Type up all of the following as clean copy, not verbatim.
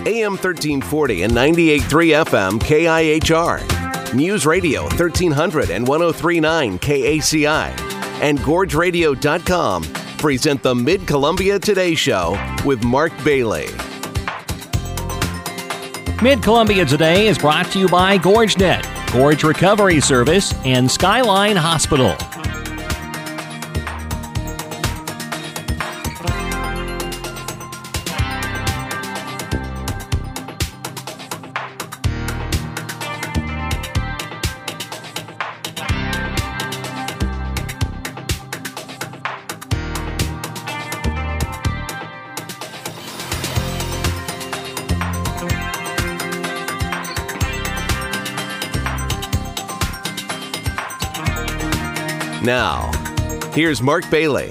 AM 1340 and 98.3 FM KIHR. News Radio 1300 and 103.9 KACI. And GorgeRadio.com present the Mid-Columbia Today Show with Mark Bailey. Mid-Columbia Today is brought to you by GorgeNet, Gorge Recovery Service, and Skyline Hospital. Now, here's Mark Bailey.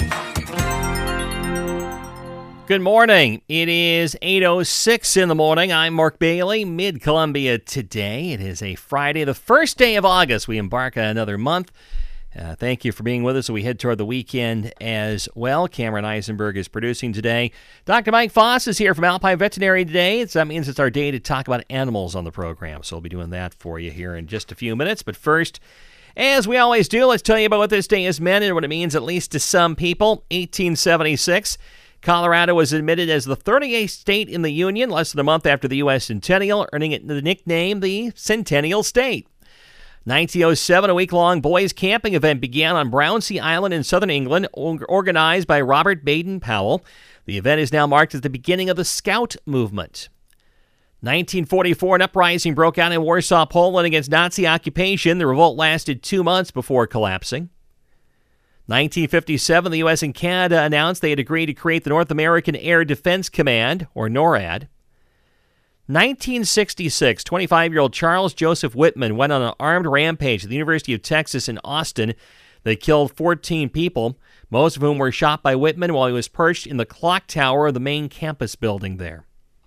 Good morning. It is 8:06 in the morning. I'm Mark Bailey, Mid-Columbia Today. It is a Friday, the first day of August. We embark on another month. Thank you for being with us as we head toward the weekend as well. Cameron Eisenberg is producing today. Dr. Mike Foss is here from Alpine Veterinary today. That means it's our day to talk about animals on the program, so we'll be doing that for you here in just a few minutes. But first, as we always do, let's tell you about what this day has meant and what it means, at least to some people. 1876, Colorado was admitted as the 38th state in the Union, less than a month after the U.S. Centennial, earning it the nickname the Centennial State. 1907, a week-long boys' camping event began on Brownsea Island in southern England, organized by Robert Baden-Powell. The event is now marked as the beginning of the Scout movement. 1944, an uprising broke out in Warsaw, Poland against Nazi occupation. The revolt lasted 2 months before collapsing. 1957, the U.S. and Canada announced they had agreed to create the North American Air Defense Command, or NORAD. 1966, 25-year-old Charles Joseph Whitman went on an armed rampage at the University of Texas in Austin that killed 14 people, most of whom were shot by Whitman while he was perched in the clock tower of the main campus building there.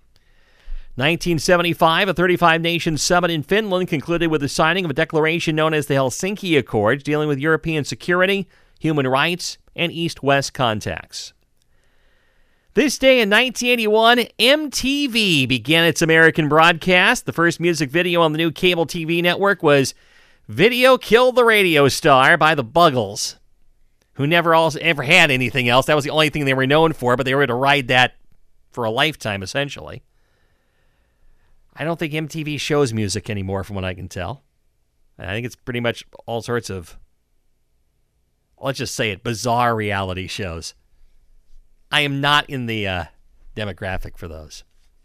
1975, a 35-nation summit in Finland concluded with the signing of a declaration known as the Helsinki Accords, dealing with European security, human rights, and East-West contacts. This day in 1981, MTV began its American broadcast. The first music video on the new cable TV network was Video Killed the Radio Star by the Buggles, who never ever had anything else. That was the only thing they were known for, but they were to ride that for a lifetime, essentially. I don't think MTV shows music anymore, from what I can tell. I think it's pretty much all sorts of, let's just say it, bizarre reality shows. I am not in the demographic for those.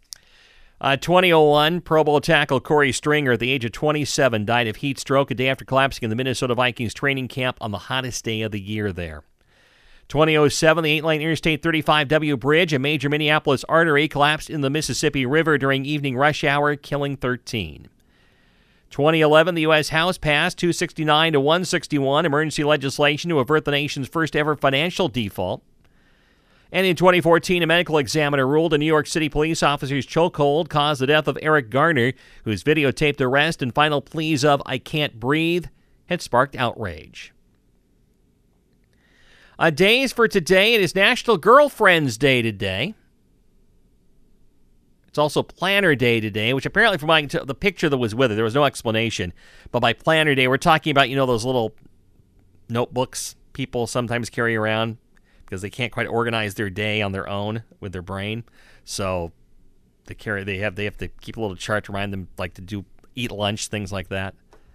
2001, Pro Bowl tackle Corey Stringer, at the age of 27, died of heat stroke a day after collapsing in the Minnesota Vikings training camp on the hottest day of the year there. 2007, the 8-lane Interstate 35W bridge, a major Minneapolis artery, collapsed in the Mississippi River during evening rush hour, killing 13. 2011, the U.S. House passed 269 to 161 emergency legislation to avert the nation's first-ever financial default. And in 2014, a medical examiner ruled a New York City police officer's chokehold caused the death of Eric Garner, whose videotaped arrest and final pleas of "I can't breathe" had sparked outrage. Days for today. It is National Girlfriend's Day today. It's also Planner Day today, which apparently from the picture that was with it, there was no explanation. But by Planner Day, we're talking about, those little notebooks people sometimes carry around because they can't quite organize their day on their own with their brain. So they have to keep a little chart to remind them, like, to eat lunch, things like that.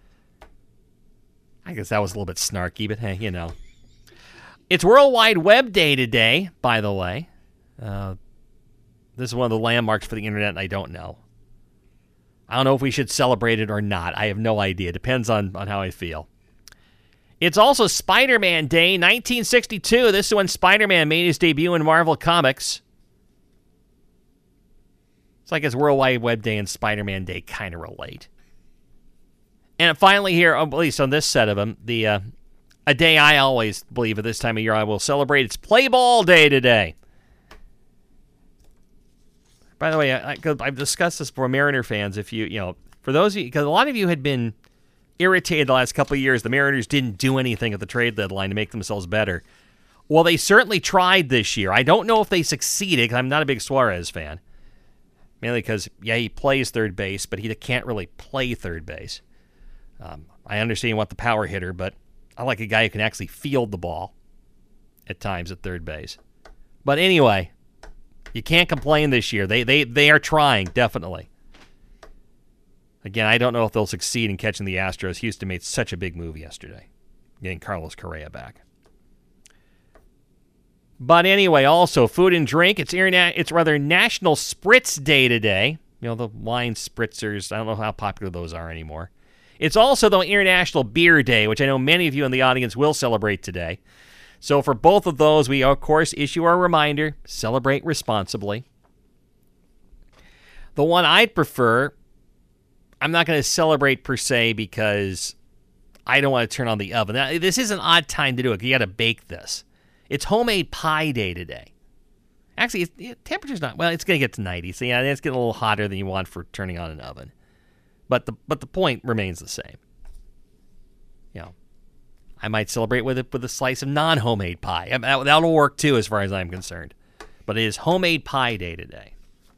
I guess that was a little bit snarky, but hey, It's World Wide Web Day today, by the way. This is one of the landmarks for the internet, and I don't know. I don't know if we should celebrate it or not. I have no idea. It depends on how I feel. It's also Spider-Man Day, 1962. This is when Spider-Man made his debut in Marvel Comics. It's like it's World Wide Web Day and Spider-Man Day kind of relate. And finally here, at least on this set of them, a day I always believe at this time of year I will celebrate. It's Play Ball Day today. By the way, I've discussed this for Mariner fans. If for those of you, because a lot of you had been irritated the last couple of years, the Mariners didn't do anything at the trade deadline to make themselves better. Well, they certainly tried this year. I don't know if they succeeded, because I'm not a big Suarez fan. mainly because, he plays third base, but he can't really play third base. I understand you want the power hitter, but I like a guy who can actually field the ball at times at third base. But anyway, you can't complain this year. They are trying, definitely. Again, I don't know if they'll succeed in catching the Astros. Houston made such a big move yesterday, getting Carlos Correa back. But anyway, also food and drink. It's National Spritz Day today. The wine spritzers. I don't know how popular those are anymore. It's also the International Beer Day, which I know many of you in the audience will celebrate today. So for both of those, we of course issue our reminder: celebrate responsibly. The one I'd prefer, I'm not going to celebrate per se because I don't want to turn on the oven. Now, this is an odd time to do it. You got to bake this. It's homemade pie day today. Actually, temperature's not, it's going to get to 90. So yeah, it's getting a little hotter than you want for turning on an oven. But the point remains the same. I might celebrate with a slice of non-homemade pie. That'll work too, as far as I'm concerned. But it is homemade pie day today.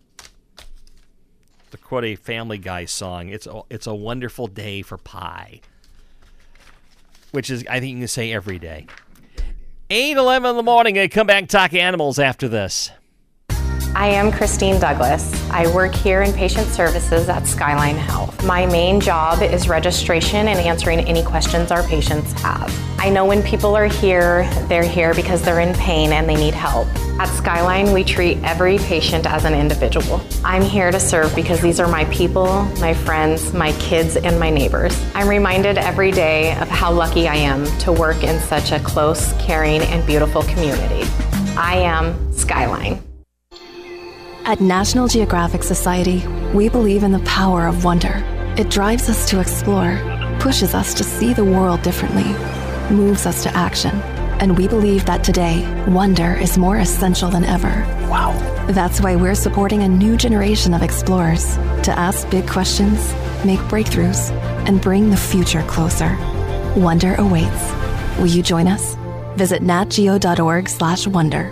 To quote a Family Guy song, it's a wonderful day for pie. Which is, I think you can say every day. 8:11 in the morning. I come back and talk animals after this. I am Christine Douglas. I work here in patient services at Skyline Health. My main job is registration and answering any questions our patients have. I know when people are here, they're here because they're in pain and they need help. At Skyline, we treat every patient as an individual. I'm here to serve because these are my people, my friends, my kids, and my neighbors. I'm reminded every day of how lucky I am to work in such a close, caring, and beautiful community. I am Skyline. At National Geographic Society, we believe in the power of wonder. It drives us to explore, pushes us to see the world differently, moves us to action. And we believe that today, wonder is more essential than ever. Wow. That's why we're supporting a new generation of explorers to ask big questions, make breakthroughs, and bring the future closer. Wonder awaits. Will you join us? Visit natgeo.org/wonder.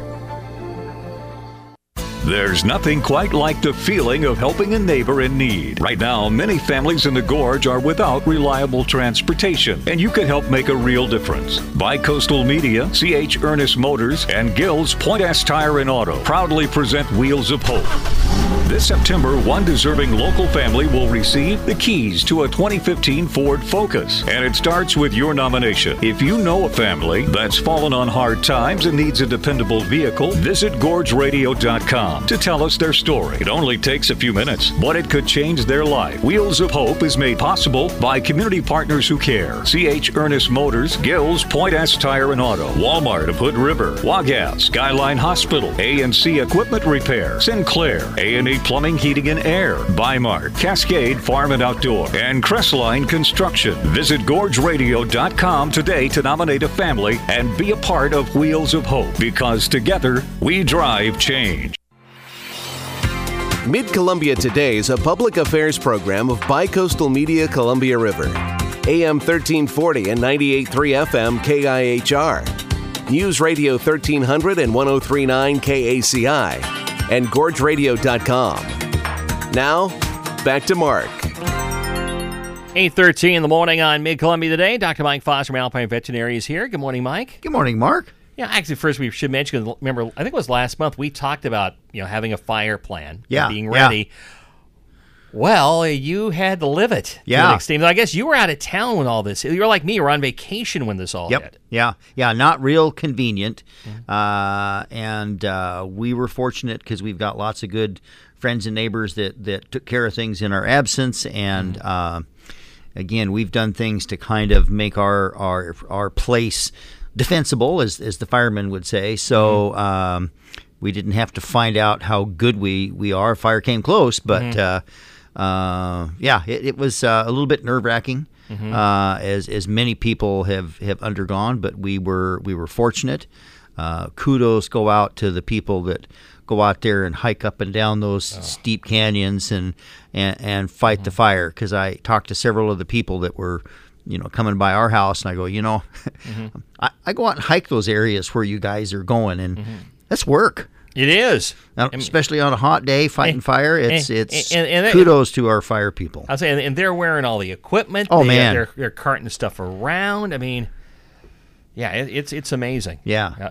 There's nothing quite like the feeling of helping a neighbor in need. Right now, many families in the Gorge are without reliable transportation, and you can help make a real difference. Bi-Coastal Media, C.H. Ernest Motors, and Gill's Point S Tire and Auto proudly present Wheels of Hope. This September, one deserving local family will receive the keys to a 2015 Ford Focus, and it starts with your nomination. If you know a family that's fallen on hard times and needs a dependable vehicle, visit GorgeRadio.com to tell us their story. It only takes a few minutes, but it could change their life. Wheels of Hope is made possible by community partners who care. C.H. Ernest Motors, Gill's Point S Tire and Auto, Walmart of Hood River, Wagas, Skyline Hospital, A&C Equipment Repair, Sinclair, A&E Plumbing, Heating and Air, Bimart, Cascade Farm and Outdoor, and Crestline Construction. Visit GorgeRadio.com today to nominate a family and be a part of Wheels of Hope, because together we drive change. Mid-Columbia Today is a public affairs program of Bi-Coastal Media Columbia River. AM 1340 and 98.3 FM KIHR. News Radio 1300 and 103.9 KACI. And GorgeRadio.com. Now, back to Mark. 8:13 in the morning on Mid-Columbia Today. Dr. Mike Foster from Alpine Veterinary is here. Good morning, Mike. Good morning, Mark. Yeah, actually, first we should mention, remember, I think it was last month, we talked about, having a fire plan, being ready. Yeah. Well, you had to live it. Yeah. I guess you were out of town when all this, you were like me, you were on vacation when this all hit. Yeah, not real convenient. And we were fortunate because we've got lots of good friends and neighbors that took care of things in our absence. And again, we've done things to kind of make our place defensible, as the firemen would say. So we didn't have to find out how good we are. Fire came close, but it was a little bit nerve-wracking, as many people have undergone. But we were fortunate. Kudos go out to the people that go out there and hike up and down those steep canyons and fight the fire. Because I talked to several of the people that were coming by our house, and I go, I go out and hike those areas where you guys are going, and that's work. It is. Now, especially on a hot day fighting fire. It's and kudos to our fire people. I'll say, and they're wearing all the equipment. Oh, man. They're carting stuff around. I mean, yeah, it's amazing. Yeah.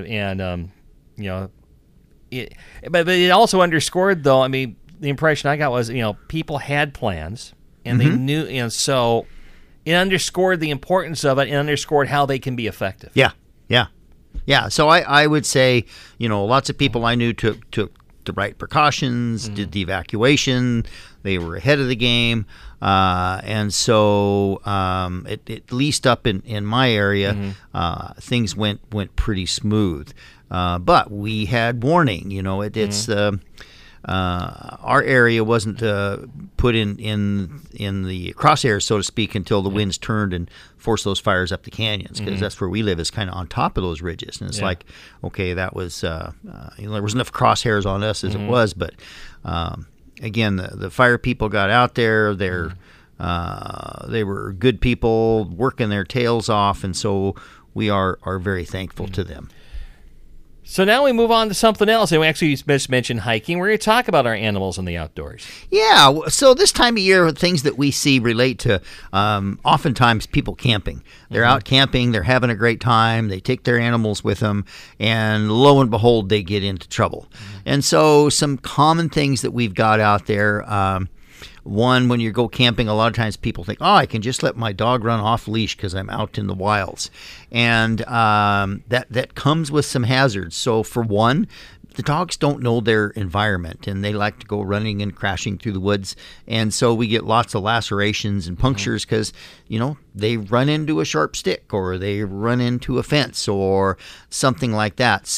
But it also underscored, though, I mean, the impression I got was, people had plans, and they knew, and so it underscored the importance of it and underscored how they can be effective. Yeah. So I would say, lots of people I knew took the right precautions, did the evacuation. They were ahead of the game. And so at least up in my area, things went pretty smooth. But we had warning. It's our area wasn't put in the crosshairs, so to speak, until the winds turned and forced those fires up the canyons, because that's where we live, is kind of on top of those ridges. And it's like, okay, that was there was enough crosshairs on us as it was, but again, the fire people got out there. They were good people working their tails off, and so we are very thankful to them. So now we move on to something else, and we actually just mentioned hiking. We're going to talk about our animals in the outdoors. Yeah, so this time of year, things that we see relate to oftentimes people camping. They're out camping, they're having a great time, they take their animals with them, and lo and behold, they get into trouble. And so some common things that we've got out there, one, when you go camping, a lot of times people think, I can just let my dog run off leash because I'm out in the wilds. And that comes with some hazards. So for one, the dogs don't know their environment, and they like to go running and crashing through the woods. And so we get lots of lacerations and punctures because, they run into a sharp stick, or they run into a fence or something like that.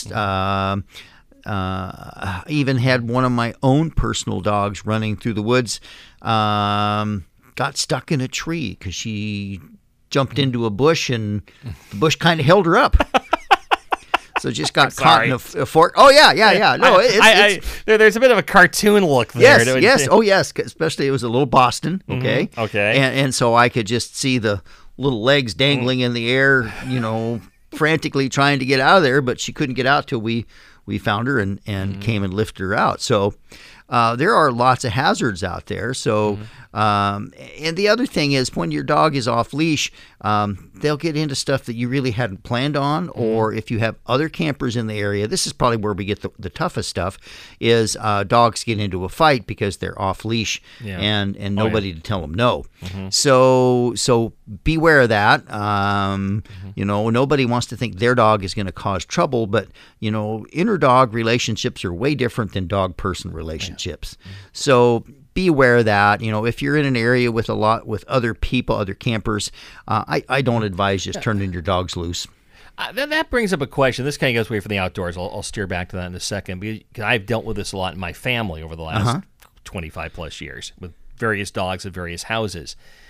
I even had one of my own personal dogs running through the woods, got stuck in a tree because she jumped into a bush, and the bush kind of held her up. So just got caught in a fork. Oh, yeah. No, there's a bit of a cartoon look there. Yes. Oh, yes. Especially it was a little Boston. Okay. Okay. And so I could just see the little legs dangling in the air, frantically trying to get out of there, but she couldn't get out till we found her and came and lifted her out. So there are lots of hazards out there. So and the other thing is, when your dog is off leash, they'll get into stuff that you really hadn't planned on, or if you have other campers in the area, this is probably where we get the toughest stuff, is dogs get into a fight because they're off leash and nobody to tell them no. So beware of that. Nobody wants to think their dog is going to cause trouble, but inter-dog relationships are way different than dog-person relationships. So be aware of that. If you're in an area with other people, other campers, I don't advise just turning your dogs loose. That brings up a question. This kind of goes away from the outdoors. I'll steer back to that in a second, because I've dealt with this a lot in my family over the last 25 plus years with various dogs at various houses.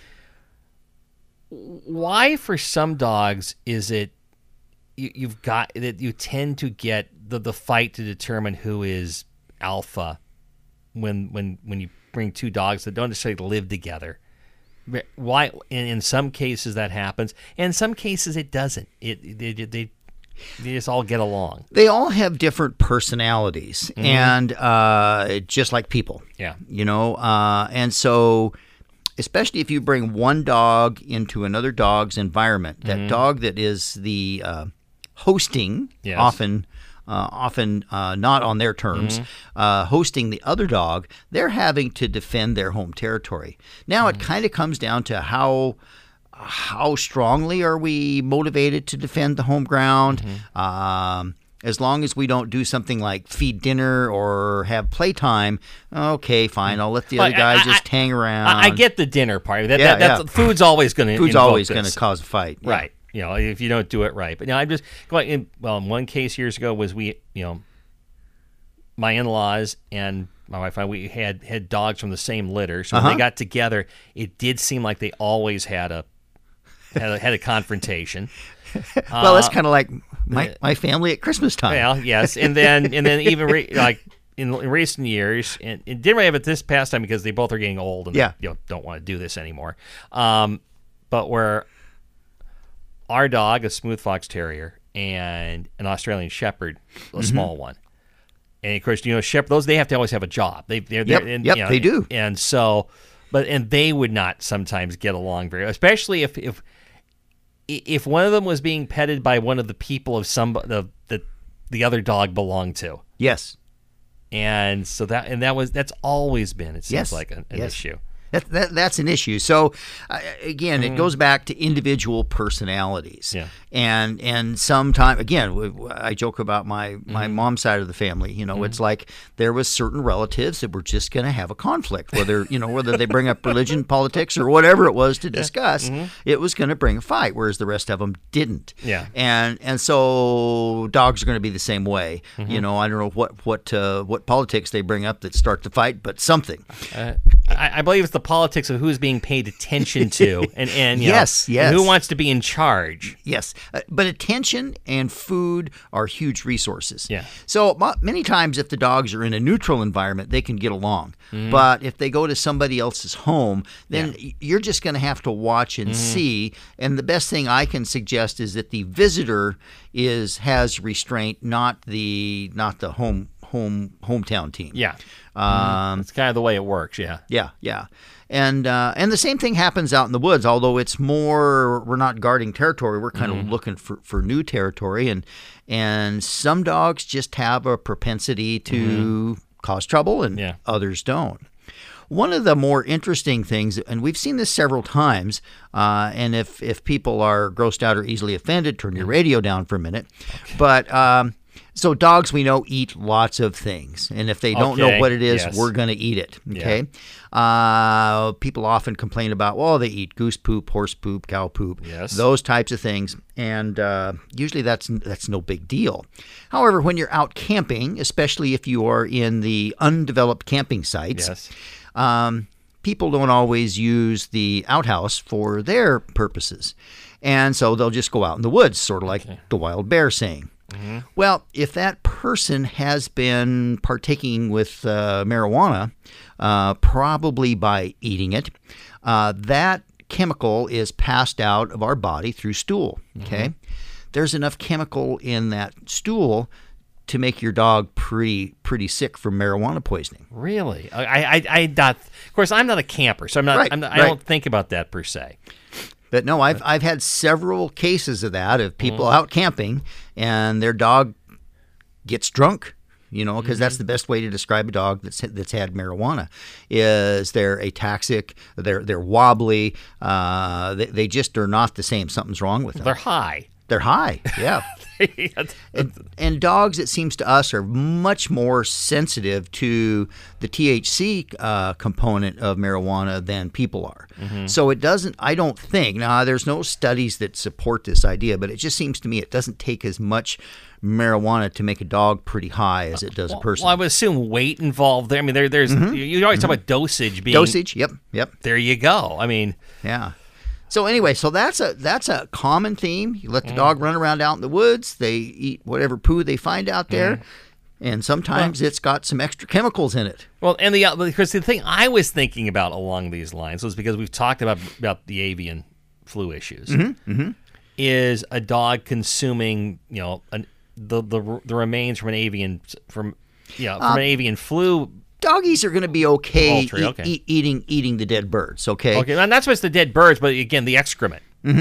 Why, for some dogs, is it you've got that you tend to get the fight to determine who is alpha when you bring two dogs that don't necessarily live together? Why? In some cases that happens, and in some cases it doesn't. They just all get along. They all have different personalities, and just like people. Yeah. And so, especially if you bring one dog into another dog's environment, that dog that is the hosting, often not on their terms, hosting the other dog, they're having to defend their home territory. Now it kind of comes down to how strongly are we motivated to defend the home ground. As long as we don't do something like feed dinner or have playtime, okay, fine, I'll let the other guys just hang around. I get the dinner part. That's food's always going to cause a fight. Yeah. Right. If you don't do it right. But I'm just going in one case years ago was my in-laws and my wife and I, we had dogs from the same litter. So when they got together, it did seem like they always had a confrontation. Well, that's kind of like my family at Christmas time. Well, yes. And then even in recent years, and it didn't really have it this past time because they both are getting old and they, don't want to do this anymore. But where our dog, a smooth fox terrier, and an Australian shepherd, a small one, And of course, those they have to always have a job. They do. And so, and they would not sometimes get along very, especially if one of them was being petted by one of the people of the other dog belonged to. Yes. And so that's always been, it seems like an issue. That's an issue. So again, it goes back to individual personalities. Yeah. And sometimes, again, I joke about my mom's side of the family. It's like there was certain relatives that were just going to have a conflict, whether they bring up religion, politics, or whatever it was to discuss. It was going to bring a fight, whereas the rest of them didn't. Yeah. And so dogs are going to be the same way. I don't know what politics they bring up that start the fight, but something. I believe it's the politics of who's being paid attention to, and yes, who wants to be in charge. Yes, but attention and food are huge resources. Yeah. So many times, if the dogs are in a neutral environment, they can get along. But if they go to somebody else's home, then you're just going to have to watch and see. And the best thing I can suggest is that the visitor has restraint, not the hometown team. Yeah. It's kind of the way it works. Yeah. Yeah. And the same thing happens out in the woods, although it's more, we're not guarding territory. We're kind of looking for new territory. And some dogs just have a propensity to cause trouble, and others don't. One of the more interesting things, and we've seen this several times, and if people are grossed out or easily offended, turn your radio down for a minute. Okay. But so dogs, we know, eat lots of things. And if they don't know what it is, we're going to eat it. Okay. Yeah. People often complain about, they eat goose poop, horse poop, cow poop, those types of things. And usually that's no big deal. However, when you're out camping, especially if you are in the undeveloped camping sites, people don't always use the outhouse for their purposes. And so they'll just go out in the woods, sort of like the wild bear saying. Well, if that person has been partaking with marijuana, probably by eating it, that chemical is passed out of our body through stool. Okay, there's enough chemical in that stool to make your dog pretty sick from marijuana poisoning. Really? I not. Of course, I'm not a camper, so I don't think about that per se. But no, I've had several cases of that, of people out camping and their dog gets drunk, because that's the best way to describe a dog that's had marijuana, is they're ataxic, they're wobbly, they just are not the same. Something's wrong with them. They're high. They're high, yeah. and dogs, it seems to us, are much more sensitive to the THC component of marijuana than people are. So it doesn't, I don't think, now there's no studies that support this idea, but it just seems to me it doesn't take as much marijuana to make a dog pretty high as it does a person. Well, I would assume weight involved there. I mean, there's you always talk about dosage being... Dosage, yep. There you go. I mean... Yeah. So anyway, that's a common theme. You let the dog run around out in the woods. They eat whatever poo they find out there, and sometimes it's got some extra chemicals in it. Well, and because the thing I was thinking about along these lines was because we've talked about the avian flu issues. Is a dog consuming the remains from an avian an avian flu? Doggies are going to be okay eating the dead birds, okay? Okay, and that's what's the dead birds, but again, the excrement.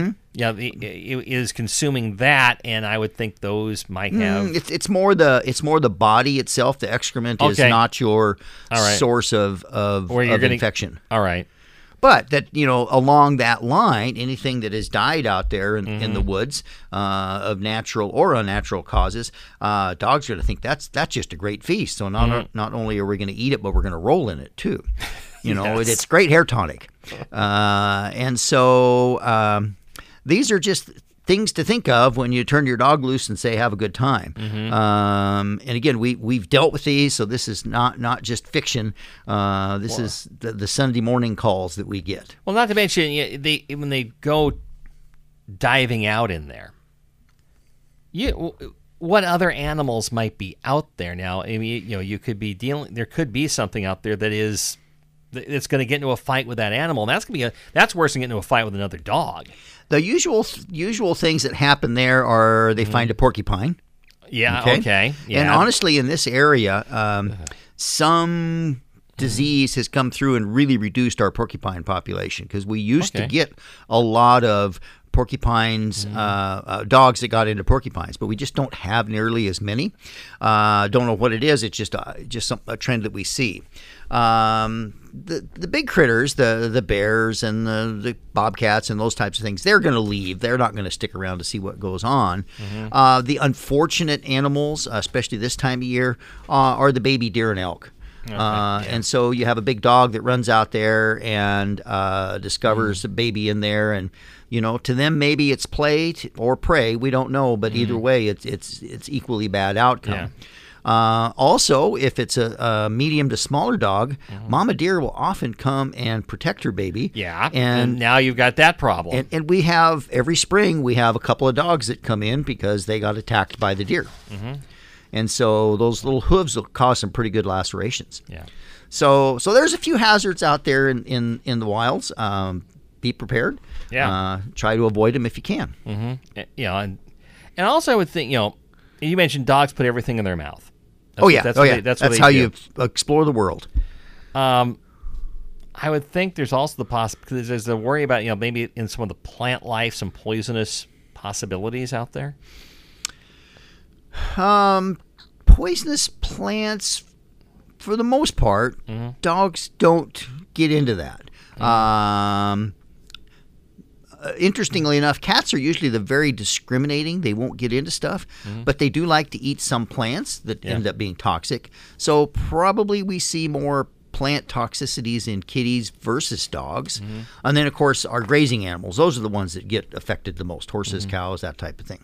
It is consuming that, and I would think those might have... It's more the body itself. The excrement is not your source of infection. All right. But that, along that line, anything that has died out there in the woods of natural or unnatural causes, dogs are going to think that's just a great feast. So not only are we going to eat it, but we're going to roll in it too. It's great hair tonic. And so these are just things to think of when you turn your dog loose and say, have a good time. And again, we've dealt with these, so this is not just fiction. This is the Sunday morning calls that we get. Well, not to mention, when they go diving out in there, what other animals might be out there now? I mean, you could be there could be something out there it's going to get into a fight with that animal. And that's worse than getting into a fight with another dog. The usual things that happen there are they find a porcupine. Yeah, okay. Yeah. And honestly, in this area, some disease has come through and really reduced our porcupine population, because we used to get a lot of porcupines, dogs that got into porcupines, but we just don't have nearly as many. Don't know what it is. It's just a trend that we see. The big critters, the bears and the bobcats and those types of things, they're going to leave. They're not going to stick around to see what goes on. The unfortunate animals, especially this time of year, are the baby deer and elk. And so you have a big dog that runs out there and discovers a baby in there, and to them maybe it's play or prey. We don't know, but either way, it's equally bad outcome. Also, if it's a medium to smaller dog, mama deer will often come and protect her baby. Yeah, and now you've got that problem. And we have, every spring, we have a couple of dogs that come in because they got attacked by the deer. And so those little hooves will cause some pretty good lacerations. Yeah. So there's a few hazards out there in the wilds. Be prepared. Yeah. Try to avoid them if you can. And also I would think, you mentioned dogs put everything in their mouth. That's how you explore the world. I would think there's also the possibility, because there's a worry about, maybe in some of the plant life, some poisonous possibilities out there. Poisonous plants, for the most part, dogs don't get into that. Interestingly enough, cats are usually the very discriminating. They won't get into stuff, but they do like to eat some plants that end up being toxic. So probably we see more plant toxicities in kitties versus dogs. And then, of course, our grazing animals. Those are the ones that get affected the most. Horses, cows, that type of thing.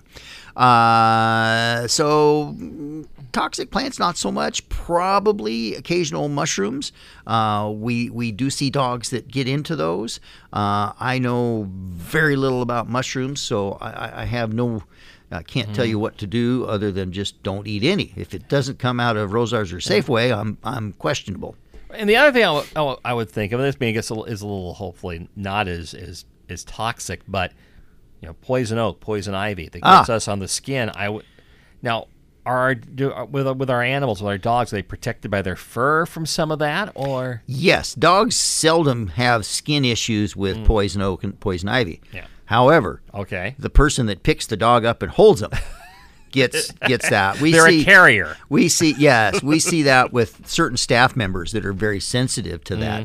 So toxic plants, not so much. Probably occasional mushrooms. We do see dogs that get into those. I know very little about mushrooms, so I have no... I can't tell you what to do other than just don't eat any. If it doesn't come out of Rosars or Safeway, I'm questionable. And the other thing I would think of, this being is a little hopefully not as toxic, but poison oak, poison ivy that gets us on the skin. Now, with our animals, with our dogs, are they protected by their fur from some of that, or? Yes, dogs seldom have skin issues with poison oak and poison ivy. Yeah. However, the person that picks the dog up and holds him gets that. They're a carrier. We see that with certain staff members that are very sensitive to that.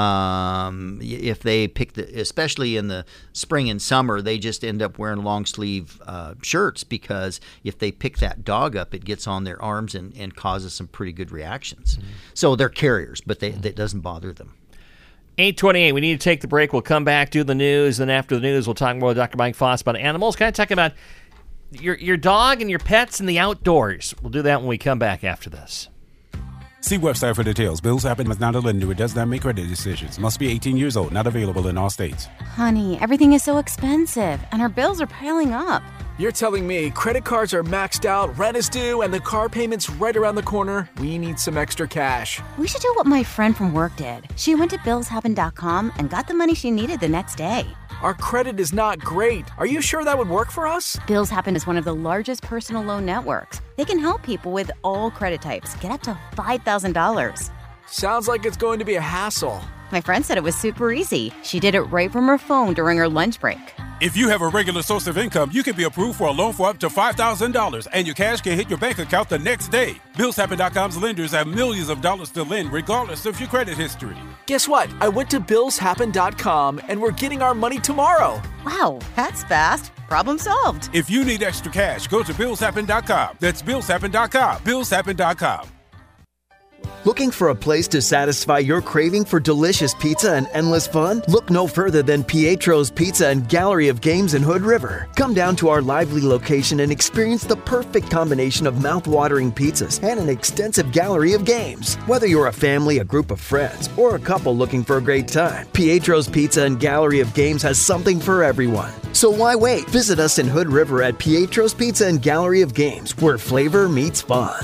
If they pick especially in the spring and summer, they just end up wearing long sleeve shirts, because if they pick that dog up, it gets on their arms and causes some pretty good reactions. So they're carriers, but that doesn't bother them. 8:28. We need to take the break. We'll come back, do the news, then after the news, we'll talk more with Dr. Mike Foss about animals. Kind of talking about your dog and your pets in the outdoors. We'll do that when we come back after this. See website for details. Bills Happen is not a lender. It does not make credit decisions. Must be 18 years old. Not available in all states. Honey, everything is so expensive, and our bills are piling up. You're telling me credit cards are maxed out, rent is due, and the car payment's right around the corner? We need some extra cash. We should do what my friend from work did. She went to billshappen.com and got the money she needed the next day. Our credit is not great. Are you sure that would work for us? Bills Happen is one of the largest personal loan networks. They can help people with all credit types get up to $5,000. Sounds like it's going to be a hassle. My friend said it was super easy. She did it right from her phone during her lunch break. If you have a regular source of income, you can be approved for a loan for up to $5,000, and your cash can hit your bank account the next day. BillsHappen.com's lenders have millions of dollars to lend, regardless of your credit history. Guess what? I went to BillsHappen.com, and we're getting our money tomorrow. Wow, that's fast. Problem solved. If you need extra cash, go to BillsHappen.com. That's BillsHappen.com. BillsHappen.com. Looking for a place to satisfy your craving for delicious pizza and endless fun? Look no further than Pietro's Pizza and Gallery of Games in Hood River. Come down to our lively location and experience the perfect combination of mouth-watering pizzas and an extensive gallery of games. Whether you're a family, a group of friends, or a couple looking for a great time, Pietro's Pizza and Gallery of Games has something for everyone. So why wait? Visit us in Hood River at Pietro's Pizza and Gallery of Games, where flavor meets fun.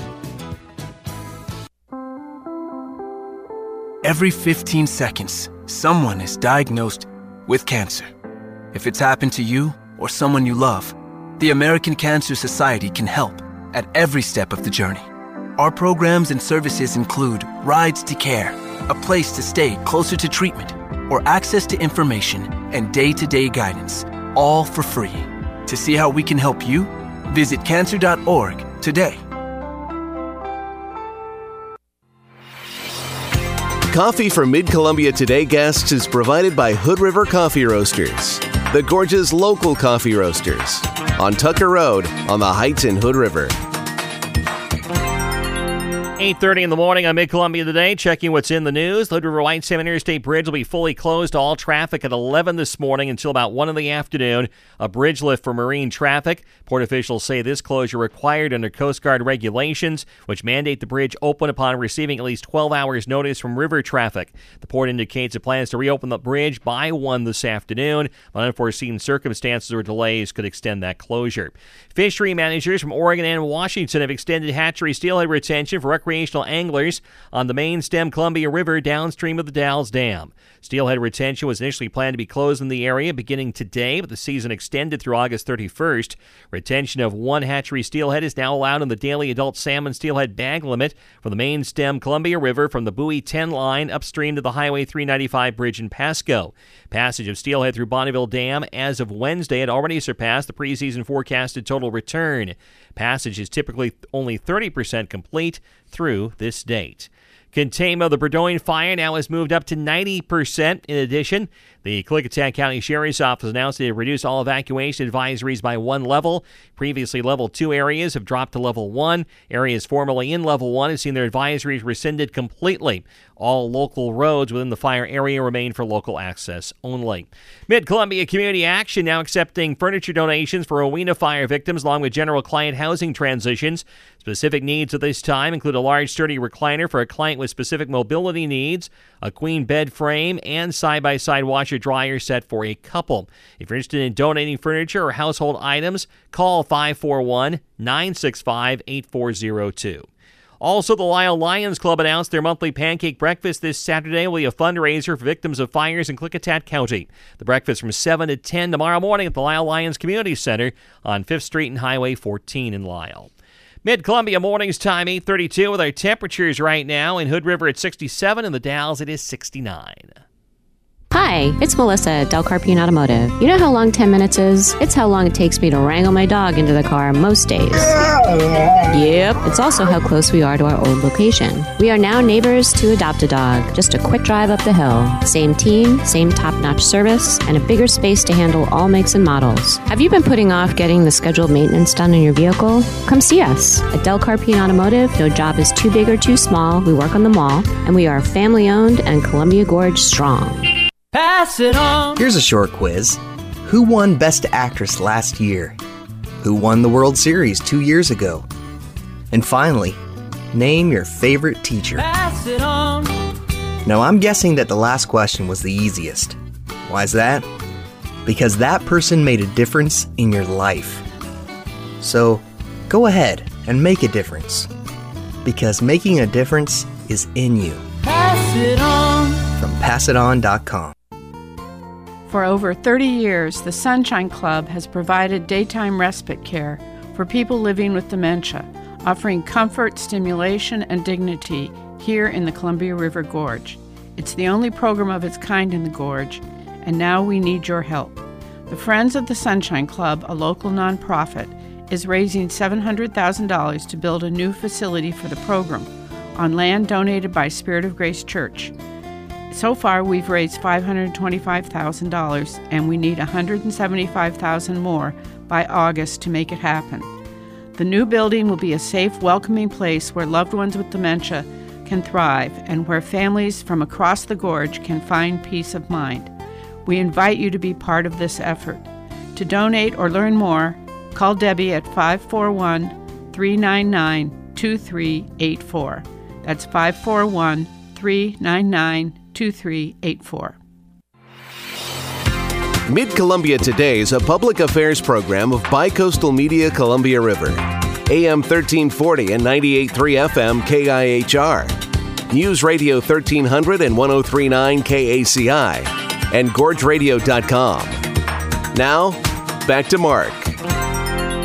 Every 15 seconds, someone is diagnosed with cancer. If it's happened to you or someone you love, the American Cancer Society can help. at every step of the journey. Our programs and services include Rides to Care, a place to stay closer to treatment, or access to information and day-to-day guidance, all for free. To see how we can help you, visit cancer.org today. Coffee for Mid-Columbia Today guests is provided by Hood River Coffee Roasters, the Gorge's local coffee roasters, on Tucker Road on the Heights in Hood River. 8:30 in the morning on Mid-Columbia Today, checking what's in the news. Hood River White Salmon Interstate Bridge will be fully closed to all traffic at 11 this morning until about 1 in the afternoon. A bridge lift for marine traffic. Port officials say this closure required under Coast Guard regulations, which mandate the bridge open upon receiving at least 12 hours notice from river traffic. The port indicates it plans to reopen the bridge by 1 this afternoon, but unforeseen circumstances or delays could extend that closure. Fishery managers from Oregon and Washington have extended hatchery steelhead retention for recreational anglers on the main stem Columbia River downstream of the Dalles Dam. Steelhead retention was initially planned to be closed in the area beginning today, but the season extended through August 31st. Retention of 1 hatchery steelhead is now allowed in the daily adult salmon steelhead bag limit for the main stem Columbia River from the Buoy 10 line upstream to the Highway 395 bridge in Pasco. Passage of steelhead through Bonneville Dam as of Wednesday had already surpassed the preseason forecasted total return. Passage is typically only 30% complete through this date. Containment of the Burgoyne fire now has moved up to 90%. In addition, the Klickitat County Sheriff's Office announced they have reduced all evacuation advisories by 1 level. Previously, level 2 areas have dropped to level 1. Areas formerly in level 1 have seen their advisories rescinded completely. All local roads within the fire area remain for local access only. Mid-Columbia Community Action now accepting furniture donations for Rowena fire victims along with general client housing transitions. Specific needs at this time include a large sturdy recliner for a client with specific mobility needs, a queen bed frame, and side-by-side washer-dryer set for a couple. If you're interested in donating furniture or household items, call 541-965-8402. Also, the Lisle Lions Club announced their monthly pancake breakfast this Saturday will be a fundraiser for victims of fires in Klickitat County. The breakfast from 7 to 10 tomorrow morning at the Lisle Lions Community Center on 5th Street and Highway 14 in Lisle. Mid-Columbia mornings time 8:32 with our temperatures right now. In Hood River at 67, in the Dalles it is 69. Hi, it's Melissa at Del Carpine Automotive. You know how long 10 minutes is? It's how long it takes me to wrangle my dog into the car most days. Yep, it's also how close we are to our old location. We are now neighbors to Adopt a Dog, just a quick drive up the hill. Same team, same top-notch service, and a bigger space to handle all makes and models. Have you been putting off getting the scheduled maintenance done on your vehicle? Come see us. At Del Carpine Automotive, no job is too big or too small. We work on them all, and we are family-owned and Columbia Gorge strong. Pass it on. Here's a short quiz. Who won Best Actress last year? Who won the World Series 2 years ago? And finally, name your favorite teacher. Pass it on. Now, I'm guessing that the last question was the easiest. Why is that? Because that person made a difference in your life. So, go ahead and make a difference. Because making a difference is in you. Pass it on. From PassItOn.com. For over 30 years, the Sunshine Club has provided daytime respite care for people living with dementia, offering comfort, stimulation, and dignity here in the Columbia River Gorge. It's the only program of its kind in the Gorge, and now we need your help. The Friends of the Sunshine Club, a local nonprofit, is raising $700,000 to build a new facility for the program on land donated by Spirit of Grace Church. So far, we've raised $525,000, and we need $175,000 more by August to make it happen. The new building will be a safe, welcoming place where loved ones with dementia can thrive and where families from across the gorge can find peace of mind. We invite you to be part of this effort. To donate or learn more, call Debbie at 541-399-2384. That's 541-399-2384. Mid-Columbia Today is a public affairs program of Bicoastal Media Columbia River. AM 1340 and 98.3 FM KIHR. News Radio 1300 and 103.9 KACI. And GorgeRadio.com. Now, back to Mark.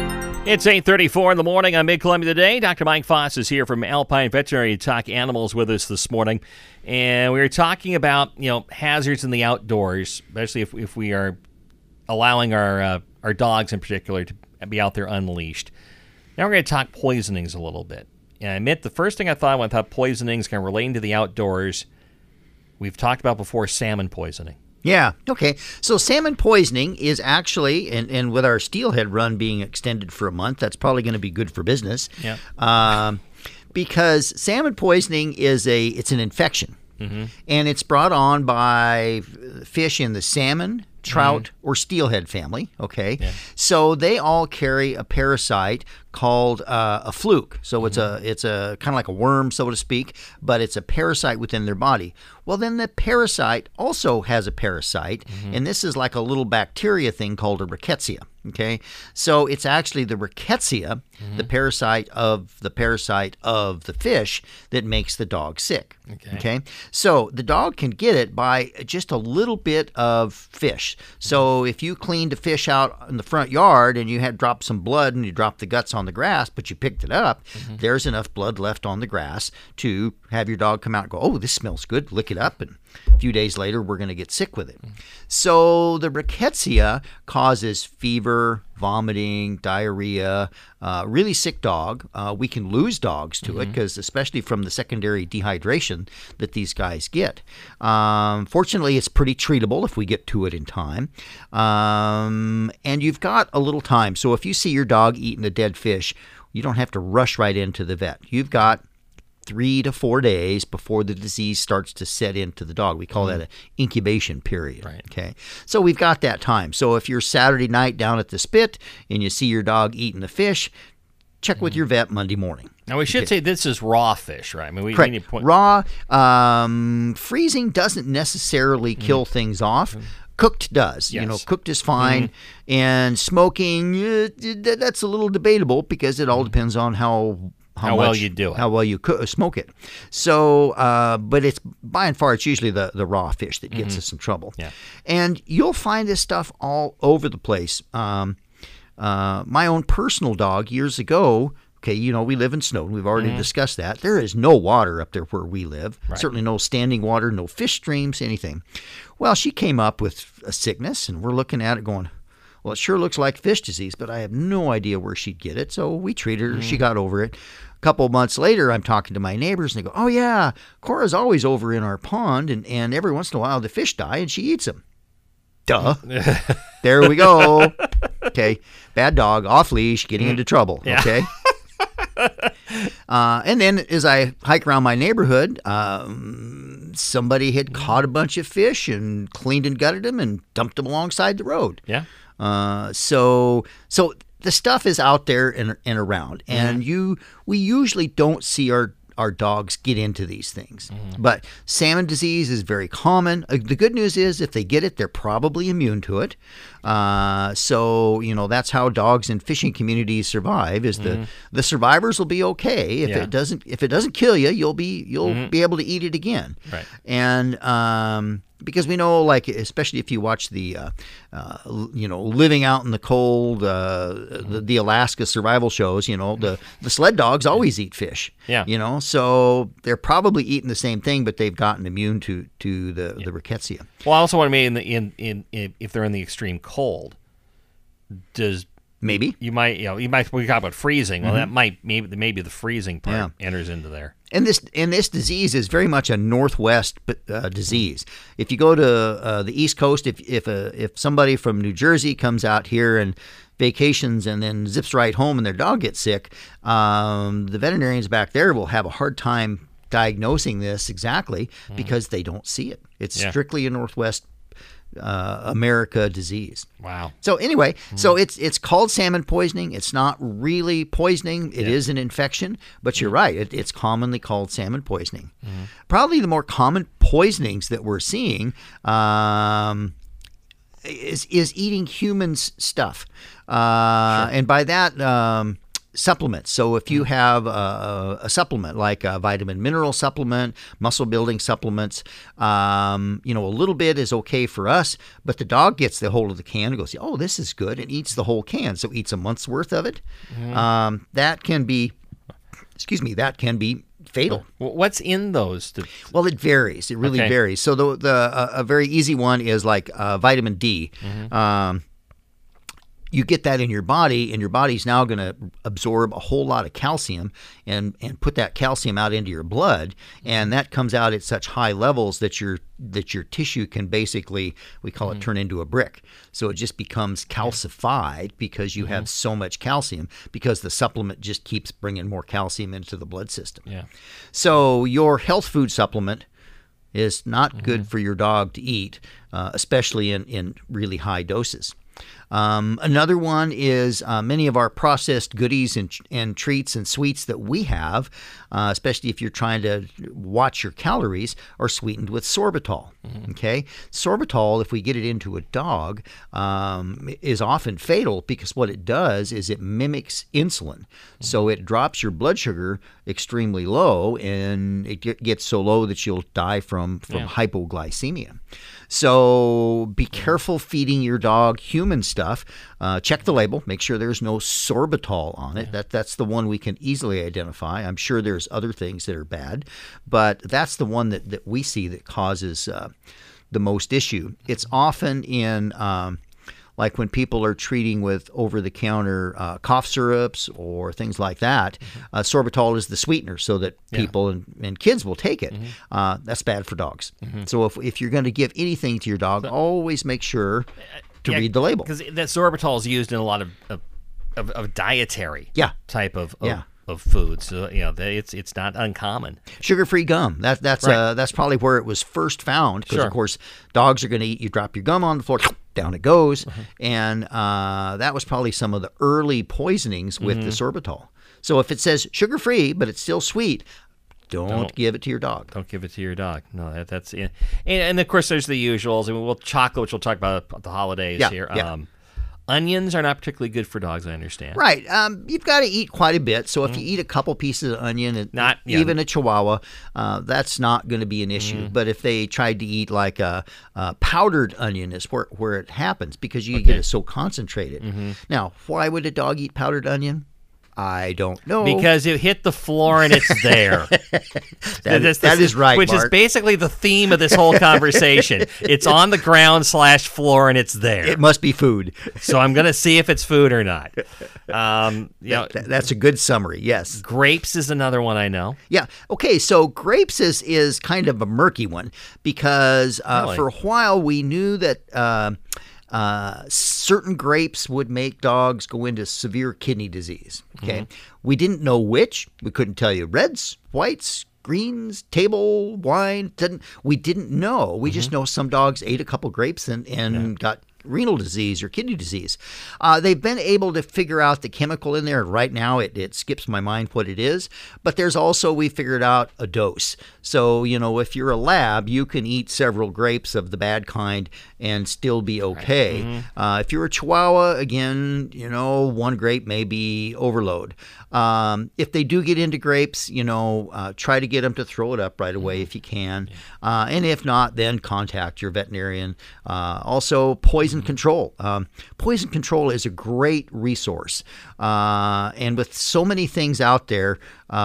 It's 8:34 in the morning on Mid-Columbia Today. Dr. Mike Foss is here from Alpine Veterinary to talk animals with us this morning. And we were talking about, hazards in the outdoors, especially if we are allowing our dogs in particular to be out there unleashed. Now we're going to talk poisonings a little bit. And I admit the first thing I thought when I thought poisonings kind of relating to the outdoors, we've talked about before salmon poisoning. Yeah. Okay. So salmon poisoning is actually, and with our steelhead run being extended for a month, that's probably going to be good for business. Yeah. Because salmon poisoning it's an infection, and it's brought on by fish in the salmon, trout, or steelhead family. Okay. Yeah. So they all carry a parasite called a fluke. So it's a kind of like a worm, so to speak, but it's a parasite within their body. Well, then the parasite also has a parasite, and this is like a little bacteria thing called a rickettsia. Okay, so it's actually the rickettsia, the parasite of the fish, that makes the dog sick. Okay, so the dog can get it by just a little bit of fish. So if you cleaned a fish out in the front yard and you had dropped some blood and you dropped the guts on the grass, but you picked it up, there's enough blood left on the grass to have your dog come out and go, oh, this smells good, lick it up, and a few days later we're going to get sick with it. So the rickettsia causes fever, vomiting, diarrhea, really sick dog. We can lose dogs to it because especially from the secondary dehydration that these guys get. Fortunately, it's pretty treatable if we get to it in time. And you've got a little time. So if you see your dog eating a dead fish, you don't have to rush right into the vet. You've got 3 to 4 days before the disease starts to set into the dog. We call that an incubation period. Right. Okay. So we've got that time. So if you're Saturday night down at the spit and you see your dog eating the fish, check with your vet Monday morning. Now we should say this is raw fish, right? I mean, we Correct. need to point. Raw, freezing doesn't necessarily kill things off. Cooked does. Yes. Cooked is fine. And smoking, that's a little debatable because it all depends on how well you do it. How well you smoke it. So, but it's by and far, it's usually the raw fish that gets us in trouble. Yeah. And you'll find this stuff all over the place. My own personal dog years ago, we live in Snowden. We've already discussed that. There is no water up there where we live. Right. Certainly no standing water, no fish streams, anything. Well, she came up with a sickness, and we're looking at it going, well, it sure looks like fish disease, but I have no idea where she'd get it. So we treated her. She got over it. A couple of months later, I'm talking to my neighbors, and they go, oh, yeah, Cora's always over in our pond, and every once in a while the fish die, and she eats them. Duh. There we go. Okay. Bad dog, off leash, getting into trouble. Yeah. Okay. And then as I hike around my neighborhood, somebody had caught a bunch of fish and cleaned and gutted them and dumped them alongside the road. Yeah. So the stuff is out there and around, and we usually don't see our dogs get into these things. But salmon disease is very common. The good news is if they get it, they're probably immune to it. So that's how dogs in fishing communities survive. Is the survivors will be okay. If it doesn't kill you, you'll be able to eat it again. Right. And because we know, like, especially if you watch the, living out in the cold, the Alaska survival shows, the sled dogs always eat fish. Yeah. So they're probably eating the same thing, but they've gotten immune to the rickettsia. Well, I also want to mean if they're in the extreme cold, maybe we talk about freezing. Well, that maybe the freezing part enters into there. And this disease is very much a Northwest disease. If you go to the East Coast, if somebody from New Jersey comes out here and vacations and then zips right home and their dog gets sick, the veterinarians back there will have a hard time diagnosing this exactly because they don't see it. It's strictly a Northwest America disease. Wow. So anyway, so it's called salmon poisoning. It's not really poisoning. It is an infection, but you're right. It's commonly called salmon poisoning. Probably the more common poisonings that we're seeing is eating humans' stuff. And by that, supplements. So if you have a supplement like a vitamin mineral supplement, muscle building supplements, a little bit is okay for us, but the dog gets the whole of the can and goes, oh, this is good, and eats the whole can. So eats a month's worth of it. That can be fatal. What's in those? Well, it varies. It really varies. So a very easy one is like vitamin D. You get that in your body, and your body's now going to absorb a whole lot of calcium and put that calcium out into your blood, and that comes out at such high levels that your tissue can basically, we call it, turn into a brick. So it just becomes calcified because you have so much calcium, because the supplement just keeps bringing more calcium into the blood system. Yeah. So your health food supplement is not good for your dog to eat, especially in really high doses. Another one is many of our processed goodies and treats and sweets that we have, especially if you're trying to watch your calories, are sweetened with sorbitol. Okay, sorbitol, if we get it into a dog, is often fatal because what it does is it mimics insulin. So it drops your blood sugar extremely low, and it gets so low that you'll die from hypoglycemia. So be careful feeding your dog human stuff. Check the label. Make sure there's no sorbitol on it. That's the one we can easily identify. I'm sure there's other things that are bad, but that's the one that we see that causes the most issue. It's often in like when people are treating with over-the-counter cough syrups or things like that. Sorbitol is the sweetener so that people and kids will take it. That's bad for dogs. So if you're going to give anything to your dog, always make sure to read the label. Because that sorbitol is used in a lot of dietary type of food. So it's not uncommon. Sugar-free gum. That's probably where it was first found. Because of course dogs are going to eat. You drop your gum on the floor, down it goes, and that was probably some of the early poisonings with the sorbitol. So if it says sugar-free but it's still sweet, don't give it to your dog. Don't give it to your dog. No, that's it. And of course there's the usuals. I mean, chocolate, which we'll talk about at the holidays here. Onions are not particularly good for dogs, I understand. Right. You've got to eat quite a bit. So if you eat a couple pieces of onion, even a Chihuahua, that's not going to be an issue. But if they tried to eat like a powdered onion is where it happens, because you get it so concentrated. Now, why would a dog eat powdered onion? I don't know. Because it hit the floor and it's there. that is right, Which Mark. is basically the theme of this whole conversation. It's on the ground /floor and it's there. It must be food. So I'm going to see if it's food or not. That's a good summary, yes. Grapes is another one I know. Yeah. Okay, so grapes is kind of a murky one because for a while we knew that certain grapes would make dogs go into severe kidney disease. Okay, we didn't know which. We couldn't tell you reds, whites, greens, table, wine. We didn't know. We just know some dogs ate a couple grapes and got renal disease or kidney disease. They've been able to figure out the chemical in there. Right now, it skips my mind what it is. But there's also, we figured out a dose. So, if you're a lab, you can eat several grapes of the bad kind and still be okay. Right. If you're a Chihuahua, again, one grape may be overload. If they do get into grapes, try to get them to throw it up right away if you can. And if not, then contact your veterinarian. Also, poison control. Poison control is a great resource. And with so many things out there,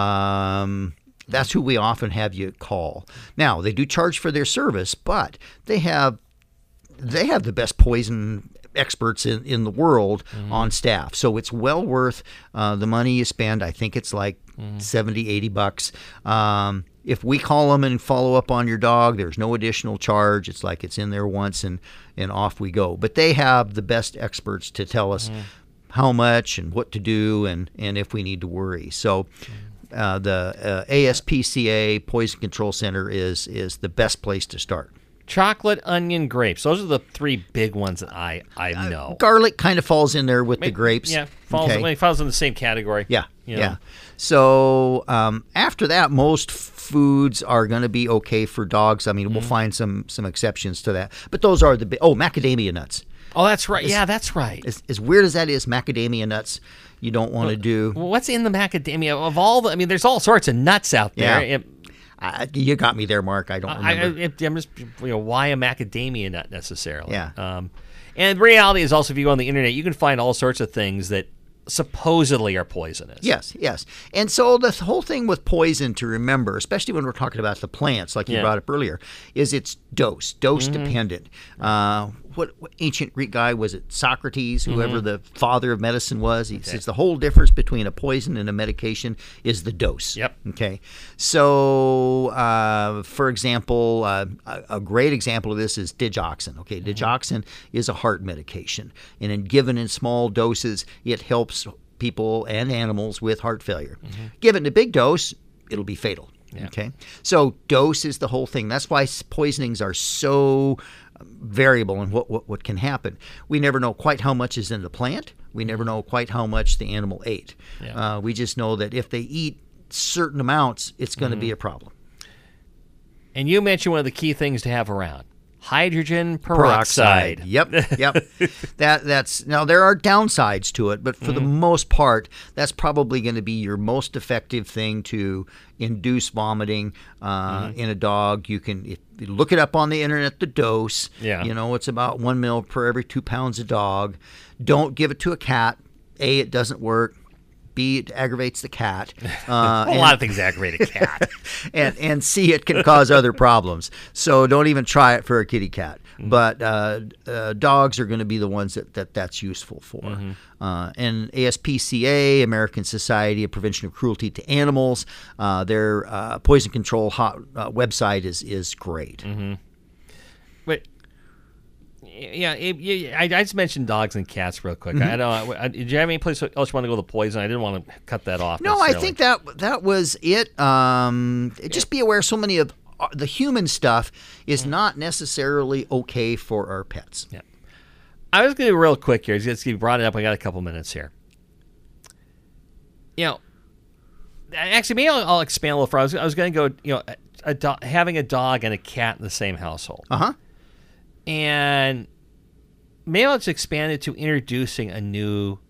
that's who we often have you call. Now, they do charge for their service, but they have the best poison experts in the world on staff. So it's well worth the money you spend. I think it's like $70, $80. If we call them and follow up on your dog, there's no additional charge. It's like it's in there once and off we go. But they have the best experts to tell us how much and what to do and if we need to worry. So the ASPCA Poison Control Center is the best place to start. Chocolate, onion, grapes. Those are the three big ones that I know. Garlic kind of falls in there with the grapes. Yeah, falls in the same category. Yeah, yeah. So after that, most foods are going to be okay for dogs. I mean, we'll find some exceptions to that. But those are the big. Oh, macadamia nuts. Oh, that's right. Yeah, that's right. As weird as that is, macadamia nuts you don't want to do. Well, what's in the macadamia? Of all the, I mean, there's all sorts of nuts out there. Yeah. You got me there, Mark. I don't remember. I'm just, why a macadamia nut necessarily? Yeah. And the reality is also, if you go on the internet, you can find all sorts of things that supposedly are poisonous. Yes. And so the whole thing with poison to remember, especially when we're talking about the plants, like you brought up earlier, is it's dose dependent. What ancient Greek guy was it? Socrates, whoever the father of medicine was. He says the whole difference between a poison and a medication is the dose. Yep. Okay. So, for example, a great example of this is digoxin. Okay, digoxin is a heart medication, and given in small doses, it helps people and animals with heart failure. Given a big dose, it'll be fatal. Yeah. Okay, so dose is the whole thing. That's why poisonings are so variable in what can happen. We never know quite how much is in the plant. We never know quite how much the animal ate. Yeah. We just know that if they eat certain amounts, it's going to be a problem. And you mentioned one of the key things to have around. Hydrogen peroxide. Yep. That's now there are downsides to it, but for the most part, that's probably going to be your most effective thing to induce vomiting in a dog. You can look it up on the internet. The dose, it's about 1 ml per every 2 pounds of dog. Don't give it to a cat. A, it doesn't work. B, it aggravates the cat. A lot of things aggravate a cat. and C, it can cause other problems. So don't even try it for a kitty cat. But dogs are going to be the ones that's useful for. And ASPCA, American Society of Prevention of Cruelty to Animals, their poison control website is great. But yeah, I just mentioned dogs and cats real quick. I don't. Did you have any place else you want to go with the poison? I didn't want to cut that off. No, I think that was it. Just be aware, so many of the human stuff is not necessarily okay for our pets. Yeah. I was going to do real quick here. Just you brought it up. I got a couple minutes here. Actually, maybe I'll expand a little further. I was going to go. Having a dog and a cat in the same household. And maybe let's expand it to introducing a new